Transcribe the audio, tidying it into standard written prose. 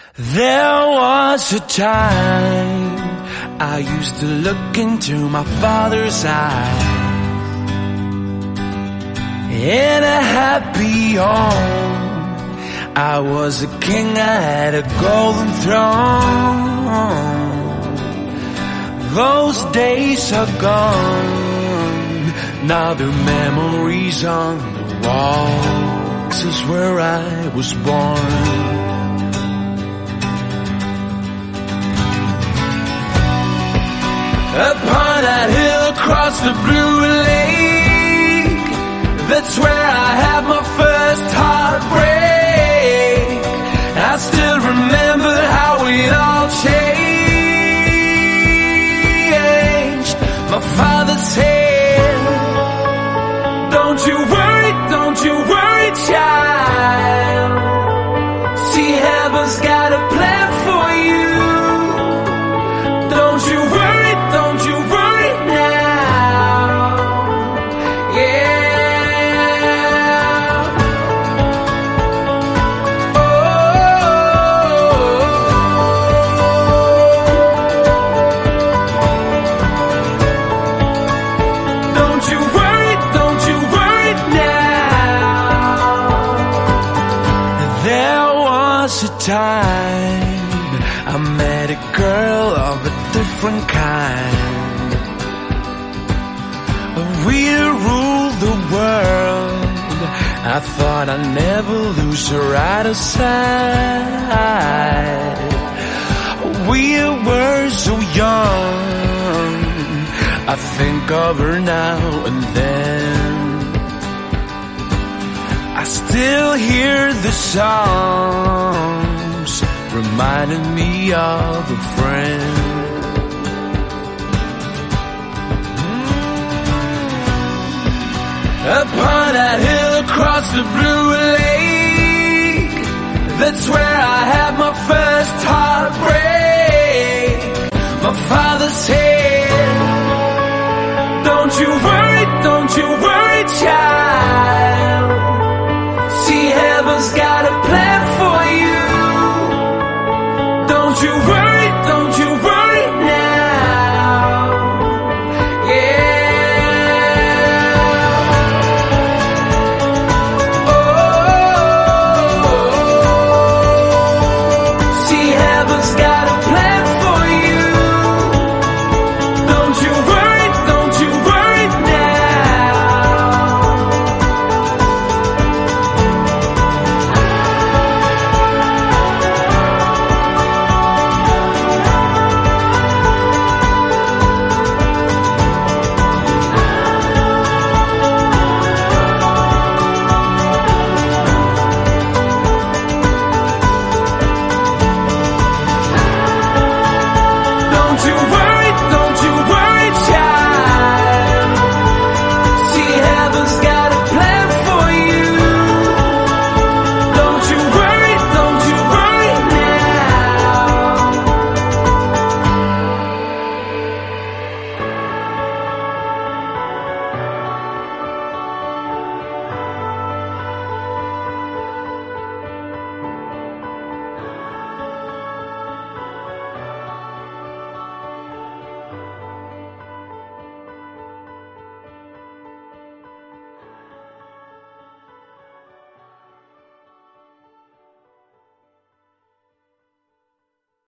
There was a time I used to look into my father's eyes. In a happy home, I was a king, I had a golden throne. Those days are gone, now they're memories on the wall. This is where I was born. Upon that hill across the blue lake, that's where I had my first heartbreak. I still remember how it all changed. My father said, don't you worry, child. See, heaven's got a plan for you. Don't you worry now. Yeah. Oh. Don't you worry now. There was a time I met a girl of a different kind. We'll rule the world. I thought I'd never lose her out of sight. We were so young, I think of her now and then. I still hear the songs reminding me of a friend. Upon that hill across the blue lake, that's where I had my first heartbreak. My father said,